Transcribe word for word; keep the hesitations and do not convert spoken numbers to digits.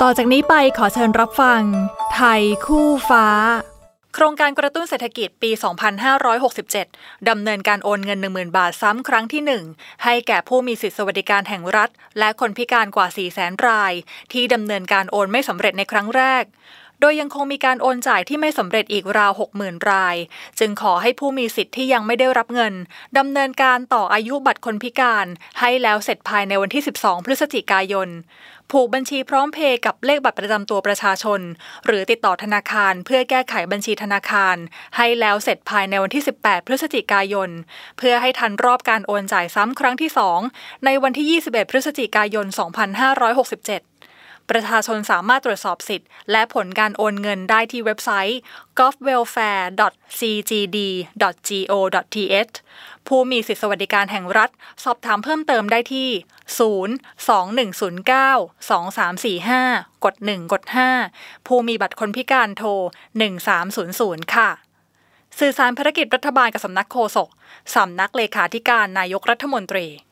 ต่อจากนี้ไปขอเชิญรับฟังไทยคู่ฟ้าโครงการกระตุ้นเศรษฐกิจปี สองพันห้าร้อยหกสิบเจ็ด ดำเนินการโอนเงิน หนึ่งหมื่น บาทซ้ำครั้งที่ หนึ่ง ให้แก่ผู้มีสิทธิสวัสดิการแห่งรัฐและคนพิการกว่า สี่แสน รายที่ดำเนินการโอนไม่สำเร็จในครั้งแรกโดยยังคงมีการโอนจ่ายที่ไม่สำเร็จอีกราว หกหมื่น รายจึงขอให้ผู้มีสิทธิ์ที่ยังไม่ได้รับเงินดำเนินการต่ออายุบัตรคนพิการให้แล้วเสร็จภายในวันที่ สิบสอง พฤศจิกายนผูกบัญชีพร้อมเพย์กับเลขบัตรประจำตัวประชาชนหรือติดต่อธนาคารเพื่อแก้ไขบัญชีธนาคารให้แล้วเสร็จภายในวันที่ สิบแปด พฤศจิกายนเพื่อให้ทันรอบการโอนจ่ายซ้ำครั้งที่ สองในวันที่ ยี่สิบเอ็ด พฤศจิกายน สองพันห้าร้อยหกสิบเจ็ดประชาชนสามารถตรวจสอบสิทธิ์และผลการโอนเงินได้ที่เว็บไซต์ จี โอ วี เวลแฟร์ ดอท ซี จี ดี ดอท จี โอ ดอท ที เอช ผู้มีสิทธิสวัสดิการแห่งรัฐสอบถามเพิ่มเติมได้ที่ ศูนย์ สอง หนึ่ง ศูนย์ เก้า สอง สาม สี่ ห้า กด หนึ่ง กด ห้า ผู้มีบัตรคนพิการโทร หนึ่ง สาม ศูนย์ ศูนย์ ค่ะสื่อสารภารกิจรัฐบาลกับสำนักโฆษกสำนักเลขาธิการนายกรัฐมนตรี